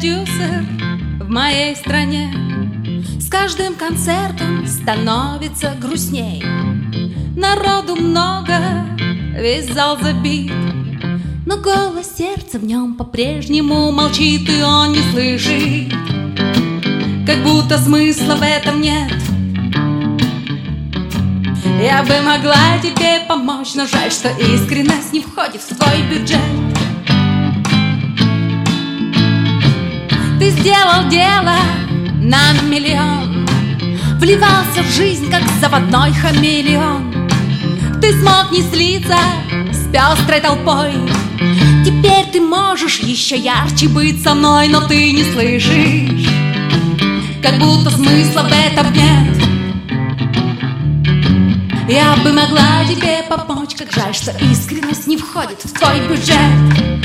продюсер в моей стране. С каждым концертом становится грустней. Народу много, весь зал забит, но голос сердца в нем по-прежнему молчит, и он не слышит, как будто смысла в этом нет. Я бы могла тебе помочь, но жаль, что искренность не входит в твой бюджет. Ты сделал дело на миллион, вливался в жизнь, как заводной хамелеон. Ты смог не слиться с пестрой толпой. Теперь ты можешь еще ярче быть со мной, но ты не слышишь, как будто смысла в этом нет. Я бы могла тебе помочь, как жаль, что искренность не входит в твой бюджет.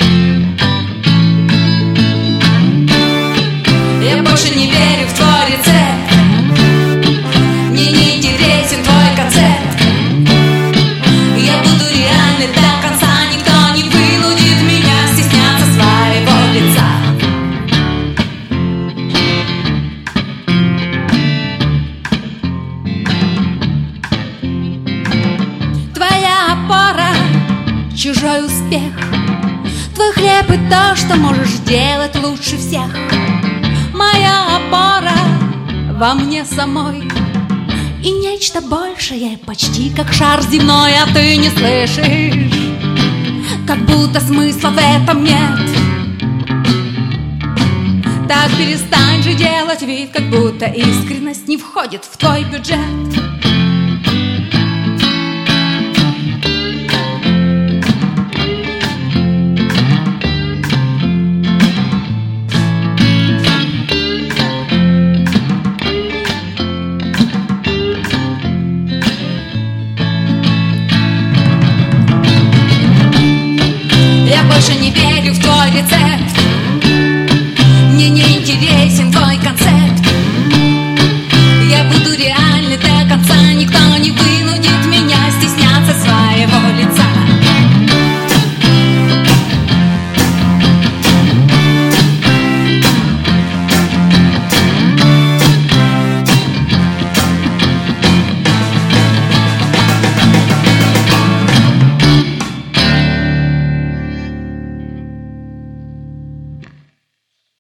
Я больше не верю в твой рецепт, мне не интересен твой концепт. Я буду реальной до конца, никто не вынудит меня стесняться своего лица. Твоя опора — чужой успех, твой хлеб и то, что можешь делать лучше всех. Моя опора во мне самой, и нечто большее, почти как шар земной. А ты не слышишь, как будто смысла в этом нет. Так перестань же делать вид, как будто искренность не входит в твой бюджет.